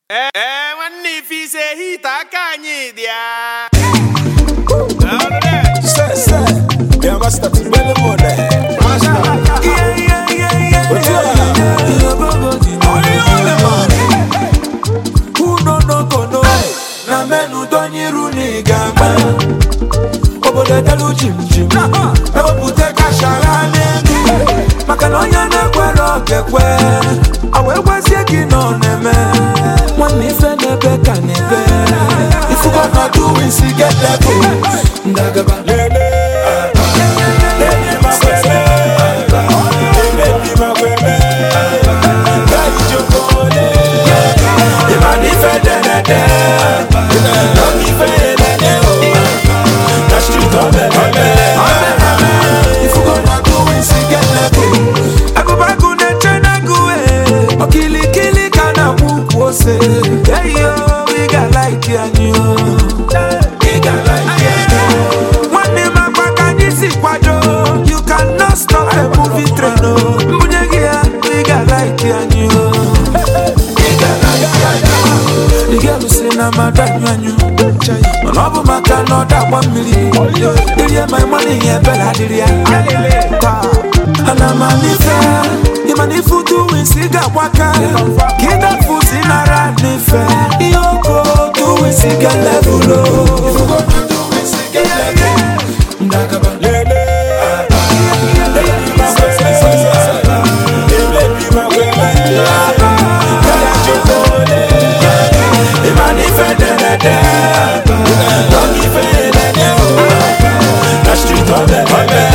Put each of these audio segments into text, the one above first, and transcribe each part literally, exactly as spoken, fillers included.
Eh, eh, nwanne ife say hit aka anyị dị ya. Say, say, yeah, master, belly more there. Yeah, yeah, yeah, yeah. But yeah, who no no go no? Na menu donyi runi gamba. Obo de dalu jim jim. Ewo pute kashara nenu. Makalonya na kwero kekwe. Awe wasie kino neme. Mwani fe nebe kanebe. If you gonna do it, see get level. Ndagaba lele. Lele masese. Lele mawebe. Gali jokole. Imani fe denede. Loki fe denede. That's street on the level. If you gonna do it, see get level. I go back on the China go. Okili kili kana mukose. Yeah yo, we got like you and you. We got like you. One day my back and this is quadro. You cannot stop a movie train. Munyagia, we got like you and you. We got like you and you. The girl who say na madam and you. Manobu maka no that one million. Did my money here, Bella did ya? And I'm a nife. Imani futu winsiga waka. Kida fusi na ranife. Iyoko tu winsiga levulo. Ifugo tu winsiga levulo. Ndakaba lele. Lele masese. Lele mawebe. Kaya jokole. Imani federede. Dongi federede. Na street on the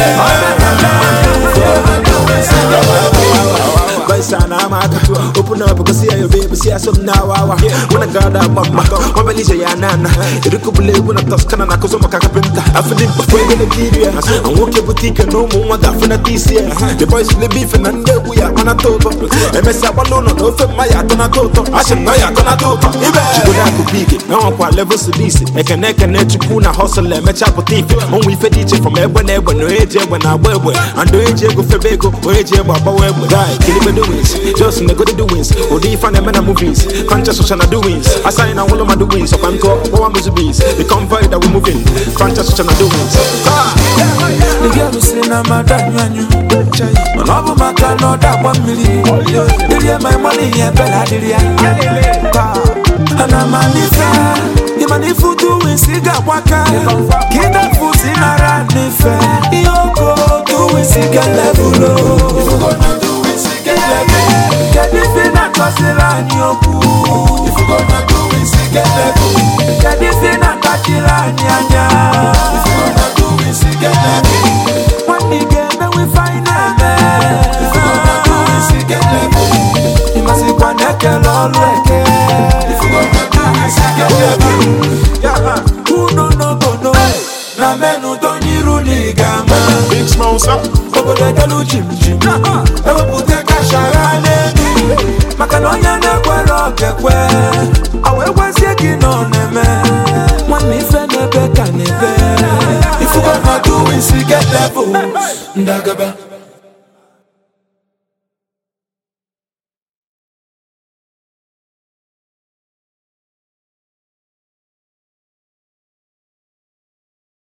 Sana maka open up because see your baby see some now wow when I got that mama when Belisha ya nana irukubule when I toss kana nakozo makakapenta afidi before the Nigeria and walk your boutique no more that for this year the boys play beef and they we are on a toto emesa balono no fe maya tona toto ashe maya tona toto ibe chibula kupige no kwa level sudisi ekene kene chukuna hustle me chapo tife on we fediche from ebe na ebe no eje when I wewe and do eje go febego o eje baba wewe guy kilibe do just in the good doings, or the fan and movies, conscious social doings. I sign all of my doings, up and talk, or I'm bees. The convoy that we're moving, conscious social doings. The girl who say, I'm a Daniel. Manobu maka no that one million. Did you my money, yeah, Bella did ya? And I'm a nife. Imani futu winsiga waka. Kida fusi na ranife. Iyoko tu winsiga levulo. Get this in a Tosila Nyoku. If you gonna do it, see get level. Get this in a Tachila Nyanya. If you gonna do it, see get level. One nigga, then we find a man. If you gonna do it, see get level. You must be one neck and all wreck. If you gonna do it, see get level. Yeah, who no no go no. Na menu don't you runi gama. Big smoke up. Ogo de dalu jim jim. Ewo pute kashara nenu. Makalonya na kwero kekwe. Awe wasie kino neme. Mwani fe nebe kanebe. If you gonna do it, see get level. Ndagaba.